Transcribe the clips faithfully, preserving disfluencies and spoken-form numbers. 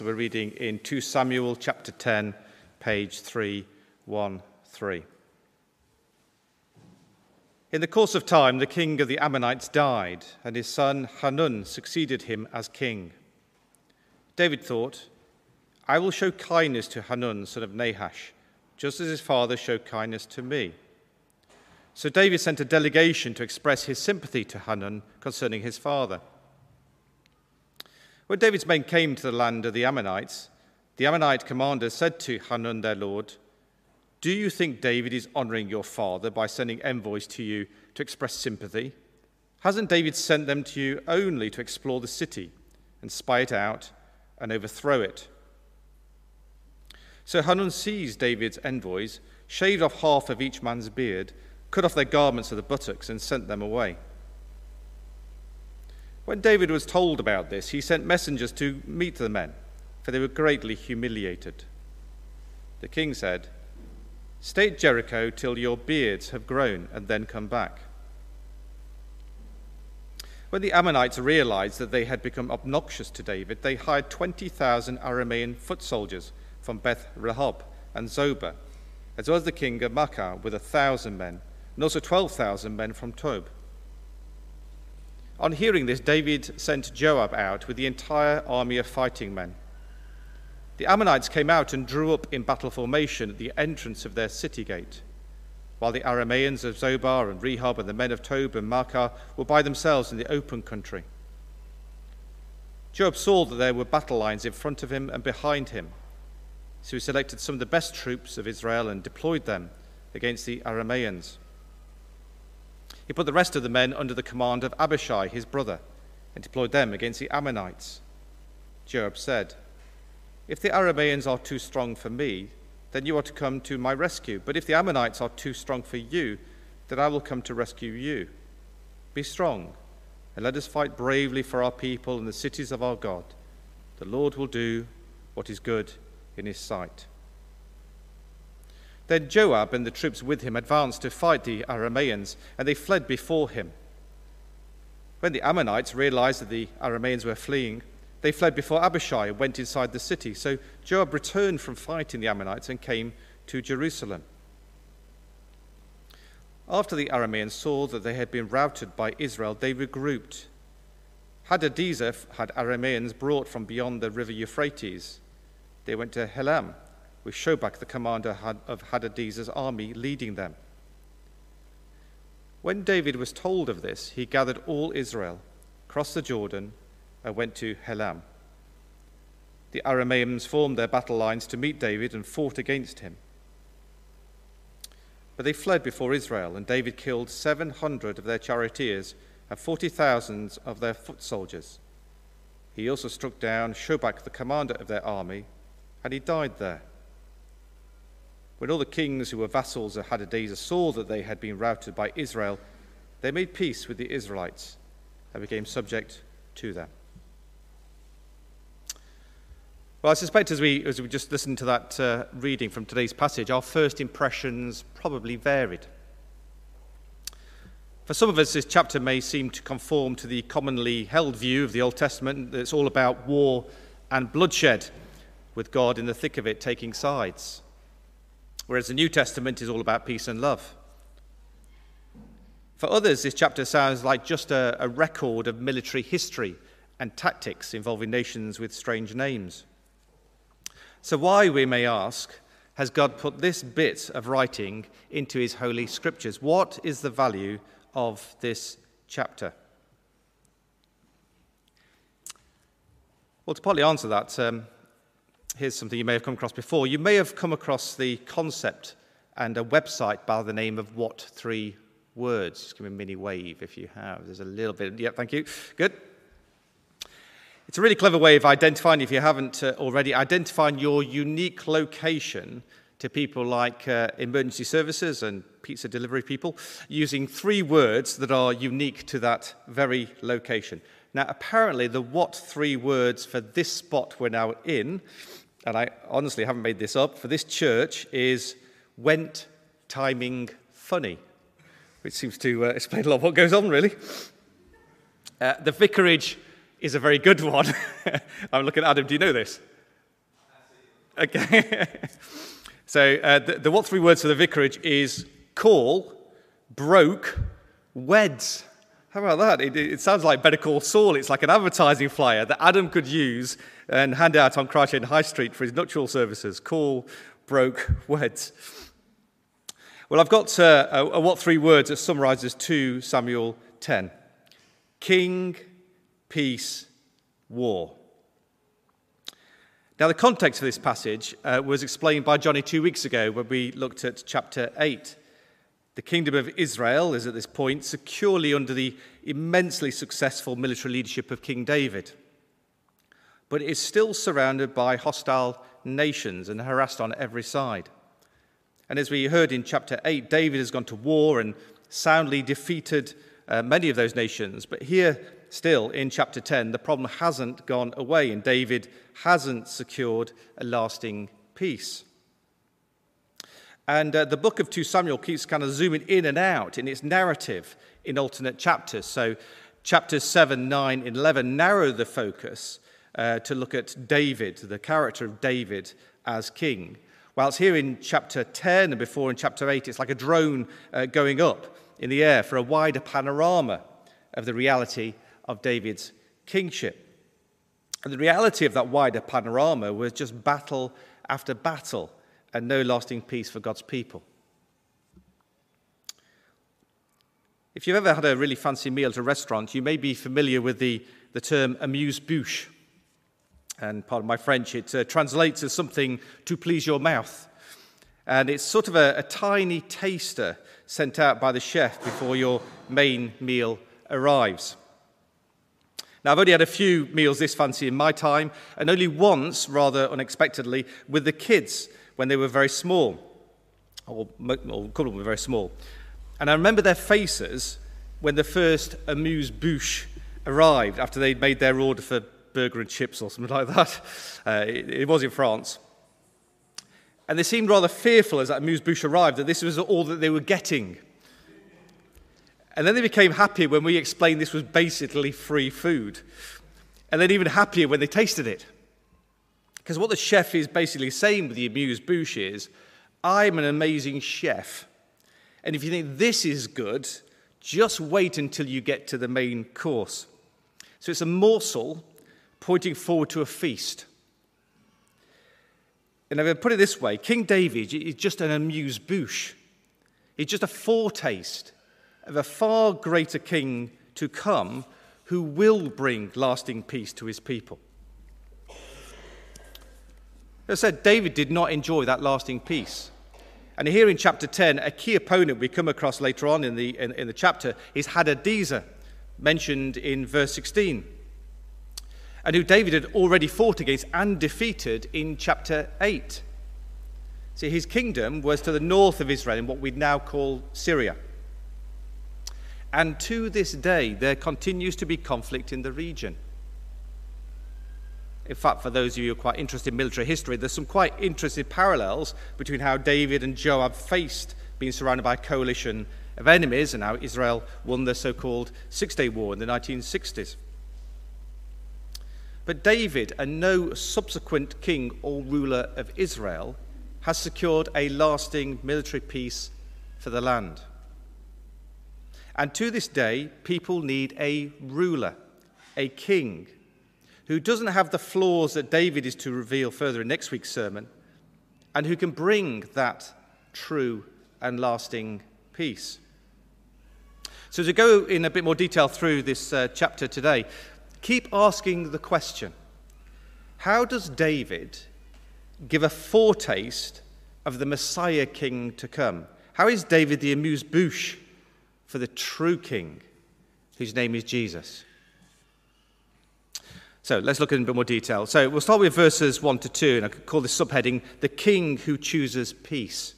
We're reading in Second Samuel chapter ten, page three one three. In the course of time, the king of the Ammonites died, and his son Hanun succeeded him as king. David thought, I will show kindness to Hanun, son of Nahash, just as his father showed kindness to me. So David sent a delegation to express his sympathy to Hanun concerning his father. When David's men came to the land of the Ammonites, the Ammonite commander said to Hanun, their lord, Do you think David is honoring your father by sending envoys to you to express sympathy? Hasn't David sent them to you only to explore the city and spy it out and overthrow it? So Hanun seized David's envoys, shaved off half of each man's beard, cut off their garments at the buttocks, and sent them away. When David was told about this, he sent messengers to meet the men, for they were greatly humiliated. The king said, Stay at Jericho till your beards have grown, and then come back. When the Ammonites realized that they had become obnoxious to David, they hired twenty thousand Aramean foot soldiers from Beth Rehob and Zobah, as well as the king of Maachah with a thousand men, and also twelve thousand men from Tob. On hearing this, David sent Joab out with the entire army of fighting men. The Ammonites came out and drew up in battle formation at the entrance of their city gate, while the Arameans of Zobah and Rehob and the men of Tob and Maachah were by themselves in the open country. Joab saw that there were battle lines in front of him and behind him, so he selected some of the best troops of Israel and deployed them against the Arameans. He put the rest of the men under the command of Abishai, his brother, and deployed them against the Ammonites. Joab said, If the Arameans are too strong for me, then you are to come to my rescue. But if the Ammonites are too strong for you, then I will come to rescue you. Be strong, and let us fight bravely for our people and the cities of our God. The Lord will do what is good in his sight. Then Joab and the troops with him advanced to fight the Arameans, and they fled before him. When the Ammonites realized that the Arameans were fleeing, they fled before Abishai and went inside the city. So Joab returned from fighting the Ammonites and came to Jerusalem. After the Arameans saw that they had been routed by Israel, they regrouped. Hadadezer had Arameans brought from beyond the river Euphrates. They went to Helam, with Shobach, the commander of Hadadezer's army, leading them. When David was told of this, he gathered all Israel, crossed the Jordan, and went to Helam. The Arameans formed their battle lines to meet David and fought against him. But they fled before Israel, and David killed seven hundred of their charioteers and forty thousand of their foot soldiers. He also struck down Shobach, the commander of their army, and he died there. When all the kings who were vassals of Hadadezer saw that they had been routed by Israel, they made peace with the Israelites and became subject to them. Well, I suspect as we, as we just listened to that uh, reading from today's passage, our first impressions probably varied. For some of us, this chapter may seem to conform to the commonly held view of the Old Testament that it's all about war and bloodshed, with God in the thick of it taking sides. Whereas the New Testament is all about peace and love. For others, this chapter sounds like just a, a record of military history and tactics involving nations with strange names. So why, we may ask, has God put this bit of writing into his holy scriptures? What is the value of this chapter? Well, to partly answer that, um, here's something you may have come across before. You may have come across the concept and a website by the name of What Three Words. Just give me a mini wave if you have. There's a little bit. Yeah, thank you. Good. It's a really clever way of identifying, if you haven't uh, already, identifying your unique location to people like uh, emergency services and pizza delivery people, using three words that are unique to that very location. Now, apparently, the what three words for this spot we're now in, and I honestly haven't made this up, for this church is went timing funny, which seems to uh, explain a lot of what goes on, really. Uh, the vicarage is a very good one. I'm looking at Adam. Do you know this? Okay. So uh, the, the what three words for the vicarage is call, broke, weds. How about that? It, it sounds like Better Call Saul. It's like an advertising flyer that Adam could use and hand out on Christchurch High Street for his nuptial services. Call, broke, weds. Well, I've got uh, a, a what three words that summarises two Samuel ten. King, peace, war. Now, the context of this passage uh, was explained by Johnny two weeks ago when we looked at chapter eight. The kingdom of Israel is at this point securely under the immensely successful military leadership of King David. But it is still surrounded by hostile nations and harassed on every side. And as we heard in chapter eight, David has gone to war and soundly defeated uh, many of those nations. But here, still, in chapter ten, the problem hasn't gone away, and David hasn't secured a lasting peace. And uh, the book of Second Samuel keeps kind of zooming in and out in its narrative in alternate chapters. So chapters seven, nine, and eleven narrow the focus uh, to look at David, the character of David as king. Whilst here in chapter ten and before in chapter eight, it's like a drone uh, going up in the air for a wider panorama of the reality of David's kingship. And the reality of that wider panorama was just battle after battle and no lasting peace for God's people. If you've ever had a really fancy meal at a restaurant, you may be familiar with the, the term amuse-bouche. And pardon my French, it uh, translates as something to please your mouth. And it's sort of a, a tiny taster sent out by the chef before your main meal arrives. Now, I've only had a few meals this fancy in my time, and only once, rather unexpectedly, with the kids when they were very small, or, or a couple of them were very small. And I remember their faces when the first amuse-bouche arrived after they'd made their order for burger and chips or something like that. Uh, it, it was in France. And they seemed rather fearful as that amuse-bouche arrived that this was all that they were getting. And then they became happy when we explained this was basically free food. And then even happier when they tasted it. Because what the chef is basically saying with the amuse-bouche is, I'm an amazing chef. And if you think this is good, just wait until you get to the main course. So it's a morsel pointing forward to a feast. And if I put it this way, King David is just an amuse-bouche. He's just a foretaste of a far greater king to come who will bring lasting peace to his people. As I said, David did not enjoy that lasting peace. And here in chapter ten, a key opponent we come across later on in the, in, in the chapter is Hadadezer, mentioned in verse sixteen, and who David had already fought against and defeated in chapter eight. See, his kingdom was to the north of Israel in what we now call Syria. And to this day, there continues to be conflict in the region. In fact, for those of you who are quite interested in military history, there's some quite interesting parallels between how David and Joab faced being surrounded by a coalition of enemies and how Israel won the so-called Six-Day War in the nineteen sixties. But David, and no subsequent king or ruler of Israel, has secured a lasting military peace for the land. And to this day, people need a ruler, a king, who doesn't have the flaws that David is to reveal further in next week's sermon, and who can bring that true and lasting peace. So to go in a bit more detail through this uh, chapter today, keep asking the question, how does David give a foretaste of the Messiah king to come? How is David the amuse-bouche for the true king, whose name is Jesus? So let's look in a bit more detail. So we'll start with verses one to two, and I could call this subheading, The King Who Chooses Peace.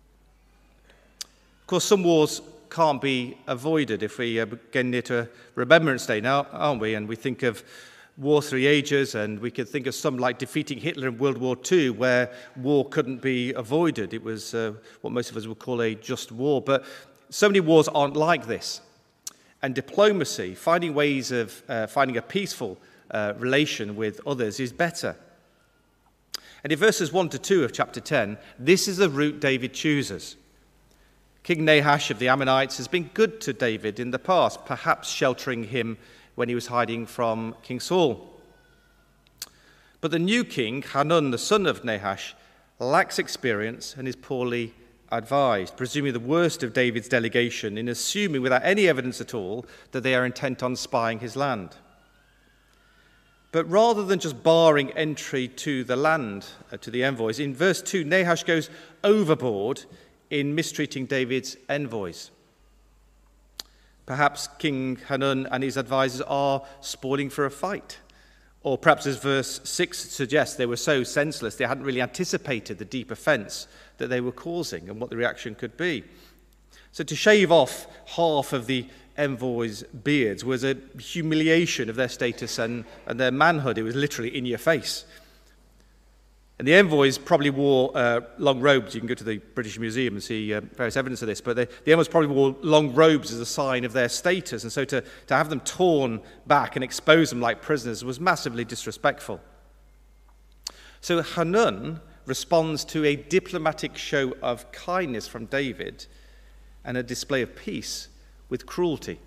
Of course, some wars can't be avoided if we uh, get near to a Remembrance Day now, aren't we? And we think of War Three Ages, and we could think of some like defeating Hitler in World War Two, where war couldn't be avoided. It was uh, what most of us would call a just war. But so many wars aren't like this. And diplomacy, finding ways of uh, finding a peaceful uh, relation with others, is better. And in verses one to two of chapter ten, this is the route David chooses. King Nahash of the Ammonites has been good to David in the past, perhaps sheltering him when he was hiding from King Saul. But the new king, Hanun, the son of Nahash, lacks experience and is poorly advised, presuming the worst of David's delegation in assuming without any evidence at all that they are intent on spying his land. But rather than just barring entry to the land, uh, to the envoys, in verse two, Nahash goes overboard in mistreating David's envoys. Perhaps King Hanun and his advisors are spoiling for a fight. Or perhaps, as verse six suggests, they were so senseless they hadn't really anticipated the deep offence that they were causing and what the reaction could be. So to shave off half of the envoys' beards was a humiliation of their status and, and their manhood. It was literally in your face. And the envoys probably wore uh, long robes. You can go to the British Museum and see uh, various evidence of this. But they, the envoys probably wore long robes as a sign of their status. And so to, to have them torn back and expose them like prisoners was massively disrespectful. So Hanun responds to a diplomatic show of kindness from David and a display of peace with cruelty.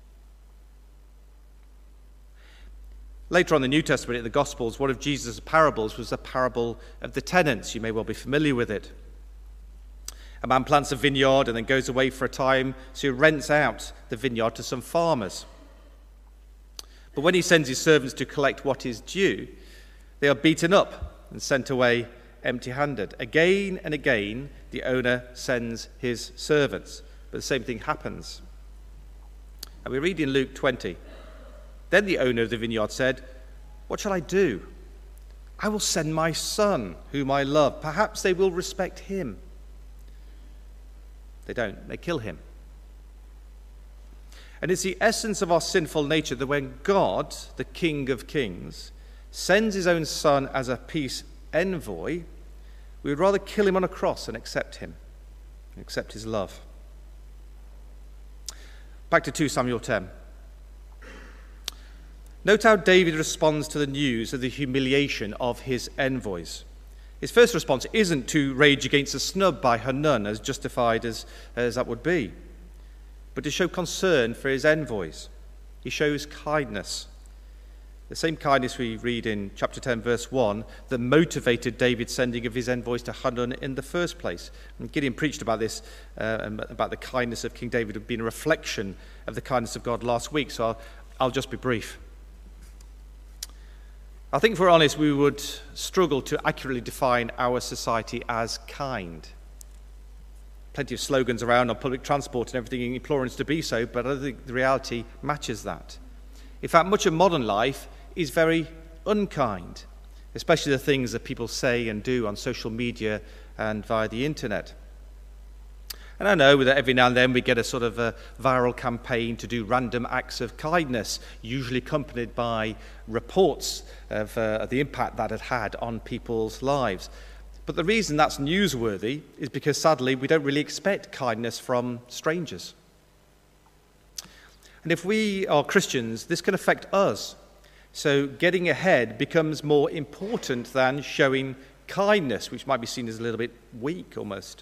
Later on in the New Testament, in the Gospels, one of Jesus' parables was the parable of the tenants. You may well be familiar with it. A man plants a vineyard and then goes away for a time, so he rents out the vineyard to some farmers. But when he sends his servants to collect what is due, they are beaten up and sent away empty-handed. Again and again, the owner sends his servants, but the same thing happens. And we read in Luke twenty, then the owner of the vineyard said, "What shall I do? I will send my son, whom I love. Perhaps they will respect him." They don't. They kill him. And it's the essence of our sinful nature that when God, the King of Kings, sends his own son as a peace envoy, we would rather kill him on a cross and accept him, and accept his love. Back to two Samuel ten. Note how David responds to the news of the humiliation of his envoys. His first response isn't to rage against a snub by Hanun, as justified as, as that would be, but to show concern for his envoys. He shows kindness. The same kindness we read in chapter ten, verse one, that motivated David's sending of his envoys to Hanun in the first place. And Gideon preached about this, uh, about the kindness of King David being a reflection of the kindness of God last week, so I'll, I'll just be brief. I think, if we're honest, we would struggle to accurately define our society as kind. Plenty of slogans around on public transport and everything imploring us to be so, but I don't think the reality matches that. In fact, much of modern life is very unkind, especially the things that people say and do on social media and via the internet. And I know that every now and then we get a sort of a viral campaign to do random acts of kindness, usually accompanied by reports of, uh, of the impact that had had on people's lives. But the reason that's newsworthy is because, sadly, we don't really expect kindness from strangers. And if we are Christians, this can affect us. So getting ahead becomes more important than showing kindness, which might be seen as a little bit weak almost.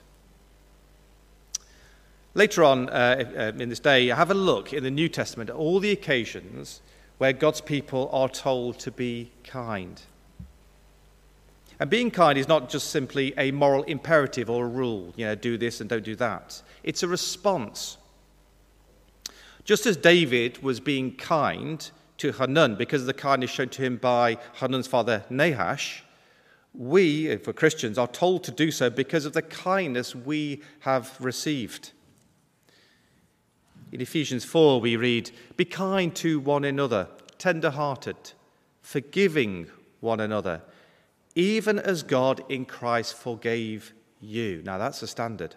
Later on uh, in this day, have a look in the New Testament at all the occasions where God's people are told to be kind. And being kind is not just simply a moral imperative or a rule, you know, do this and don't do that. It's a response. Just as David was being kind to Hanun because of the kindness shown to him by Hanun's father Nahash, we, if we're Christians, are told to do so because of the kindness we have received. In Ephesians four, we read, "Be kind to one another, tender-hearted, forgiving one another, even as God in Christ forgave you." Now, that's the standard.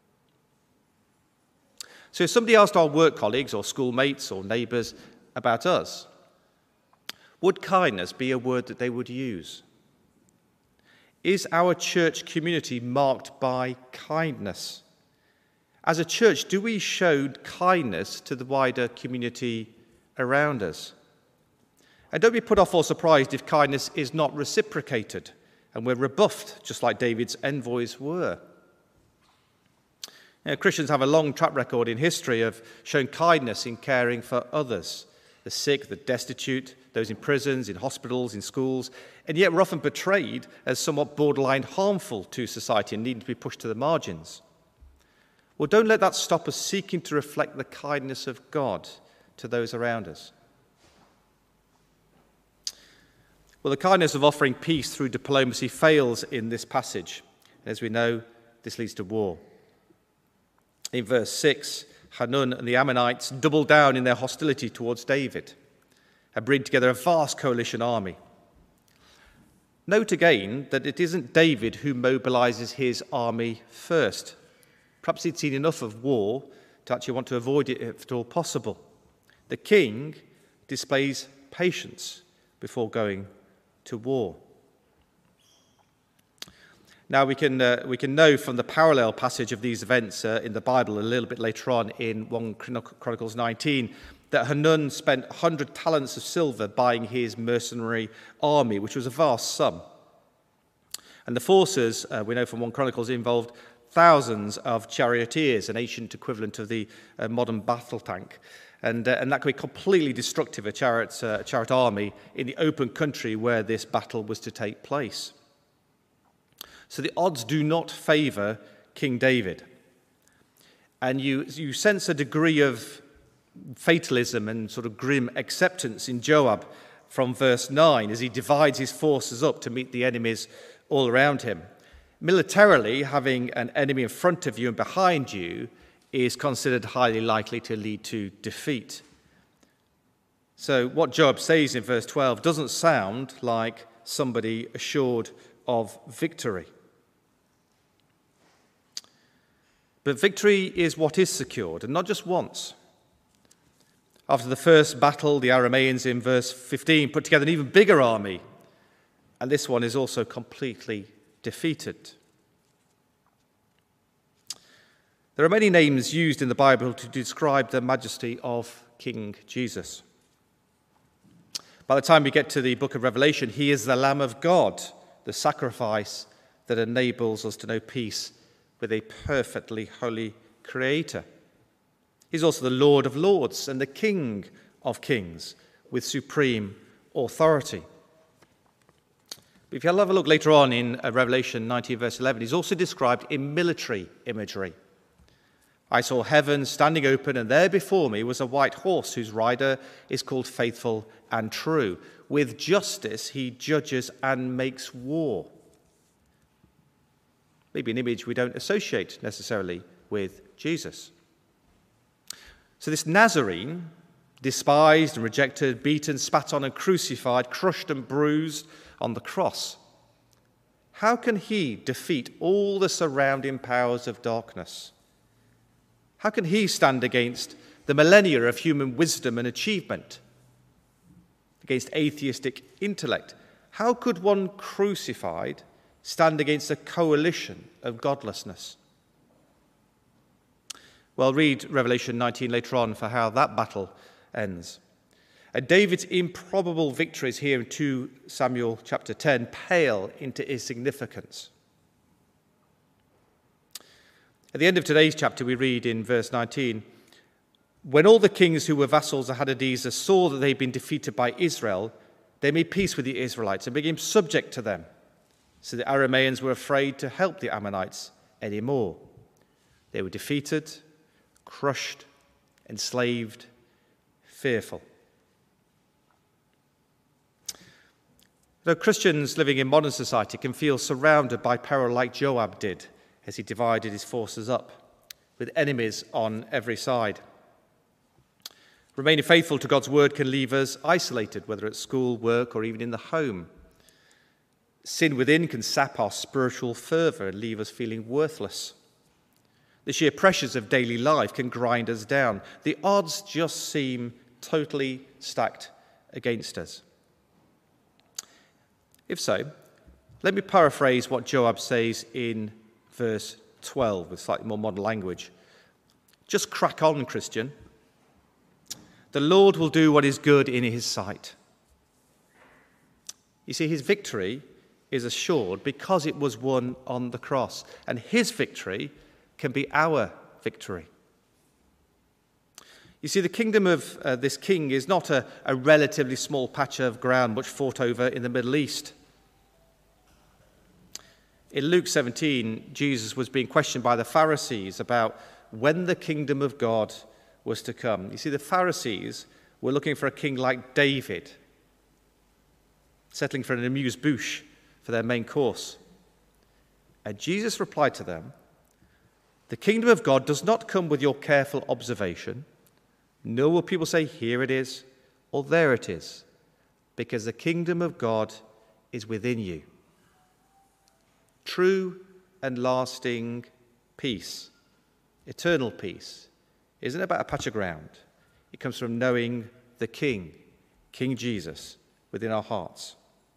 So if somebody asked our work colleagues or schoolmates or neighbours about us, would kindness be a word that they would use? Is our church community marked by kindness? As a church, do we show kindness to the wider community around us? And don't be put off or surprised if kindness is not reciprocated. and we're rebuffed, just like David's envoys were. You know, Christians have a long track record in history of showing kindness in caring for others, the sick, the destitute, those in prisons, in hospitals, in schools, and yet we're often portrayed as somewhat borderline harmful to society and needing to be pushed to the margins. Well, don't let that stop us seeking to reflect the kindness of God to those around us. Well, the kindness of offering peace through diplomacy fails in this passage. As we know, this leads to war. In verse six, Hanun and the Ammonites double down in their hostility towards David and bring together a vast coalition army. Note again that it isn't David who mobilizes his army first. Perhaps he'd seen enough of war to actually want to avoid it if at all possible. The king displays patience before going to war. Now we can uh, we can know from the parallel passage of these events uh, in the Bible a little bit later on in First Chronicles nineteen that Hanun spent one hundred talents of silver buying his mercenary army, which was a vast sum. And the forces, uh, we know from First Chronicles, involved thousands of charioteers, an ancient equivalent of the uh, modern battle tank. And, uh, and that could be completely destructive, a chariot, uh, chariot army in the open country where this battle was to take place. So the odds do not favour King David. And you, you sense a degree of fatalism and sort of grim acceptance in Joab from verse nine as he divides his forces up to meet the enemies all around him. Militarily, having an enemy in front of you and behind you is considered highly likely to lead to defeat. So what Joab says in verse twelve doesn't sound like somebody assured of victory. But victory is what is secured, and not just once. After the first battle, the Arameans in verse fifteen put together an even bigger army, and this one is also completely defeated. There are many names used in the Bible to describe the majesty of King Jesus. By the time we get to the book of Revelation, he is the Lamb of God, the sacrifice that enables us to know peace with a perfectly holy Creator. He's also the Lord of Lords and the King of Kings with supreme authority. But if you have a look later on in Revelation nineteen, verse eleven, he's also described in military imagery. I saw heaven standing open, and there before me was a white horse whose rider is called Faithful and True. With justice he judges and makes war. Maybe an image we don't associate necessarily with Jesus. So this Nazarene, despised and rejected, beaten, spat on and crucified, crushed and bruised on the cross, how can he defeat all the surrounding powers of darkness? How can he stand against the millennia of human wisdom and achievement, against atheistic intellect? How could one crucified stand against a coalition of godlessness? Well, read Revelation nineteen later on for how that battle ends. And David's improbable victories here in Second Samuel chapter ten pale into insignificance. At the end of today's chapter, we read in verse nineteen, when all the kings who were vassals of Hadadezer saw that they had been defeated by Israel, they made peace with the Israelites and became subject to them. So the Arameans were afraid to help the Ammonites anymore. They were defeated, crushed, enslaved, fearful. Though Christians living in modern society can feel surrounded by peril like Joab did as he divided his forces up, with enemies on every side. Remaining faithful to God's word can leave us isolated, whether at school, work, or even in the home. Sin within can sap our spiritual fervour and leave us feeling worthless. The sheer pressures of daily life can grind us down. The odds just seem totally stacked against us. If so, let me paraphrase what Joab says in verse twelve with slightly more modern language. Just crack on, Christian. The Lord will do what is good in his sight. You see, his victory is assured because it was won on the cross. And his victory can be our victory. You see, the kingdom of uh, this king is not a, a relatively small patch of ground much fought over in the Middle East. In Luke seventeen, Jesus was being questioned by the Pharisees about when the kingdom of God was to come. You see, the Pharisees were looking for a king like David, settling for an amuse-bouche for their main course. And Jesus replied to them, "The kingdom of God does not come with your careful observation, nor will people say, 'Here it is,' or 'There it is,' because the kingdom of God is within you." True and lasting peace, eternal peace, isn't about a patch of ground. It comes from knowing the King, King Jesus, within our hearts.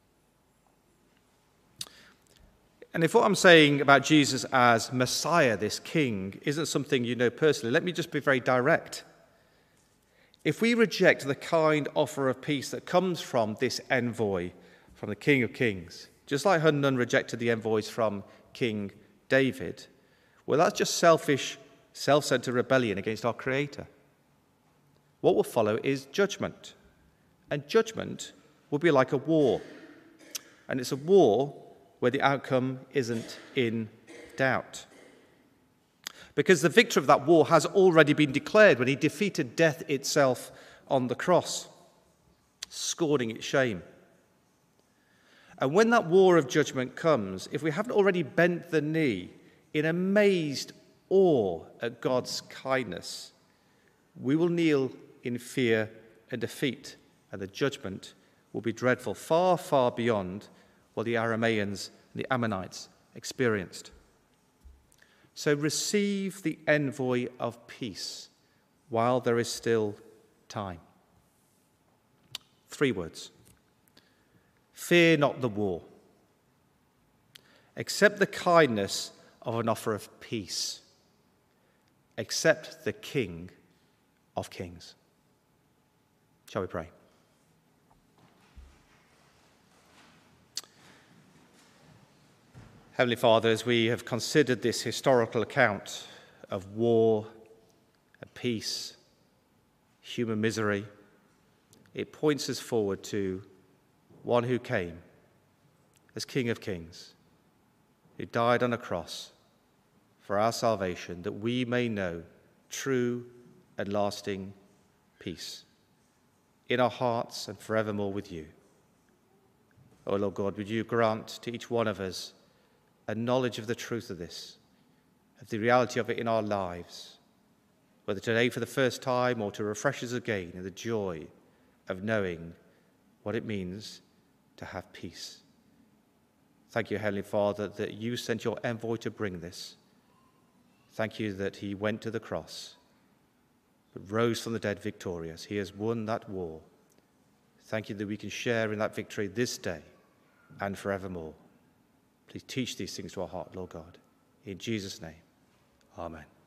And if what I'm saying about Jesus as Messiah, this King, isn't something you know personally, let me just be very direct. If we reject the kind offer of peace that comes from this envoy, from the King of Kings, just like Hanun rejected the envoys from King David, well, that's just selfish, self-centered rebellion against our Creator. What will follow is judgment. And judgment will be like a war. And it's a war where the outcome isn't in doubt. Because the victor of that war has already been declared when he defeated death itself on the cross, scorning its shame. And when that war of judgment comes, if we haven't already bent the knee in amazed awe at God's kindness, we will kneel in fear and defeat, and the judgment will be dreadful, far, far beyond what the Arameans and the Ammonites experienced. So receive the envoy of peace while there is still time. Three words. Fear not the war. Accept the kindness of an offer of peace. Accept the King of Kings. Shall we pray? Heavenly Father, as we have considered this historical account of war and peace, human misery, it points us forward to one who came as King of Kings, who died on a cross for our salvation, that we may know true and lasting peace in our hearts and forevermore with you. Oh Lord God, would you grant to each one of us a knowledge of the truth of this, of the reality of it in our lives, whether today for the first time or to refresh us again in the joy of knowing what it means to have peace. Thank you, Heavenly Father, that you sent your envoy to bring this. Thank you that he went to the cross, but rose from the dead victorious. He has won that war. Thank you that we can share in that victory this day and forevermore. Please teach these things to our heart, Lord God. In Jesus' name, amen.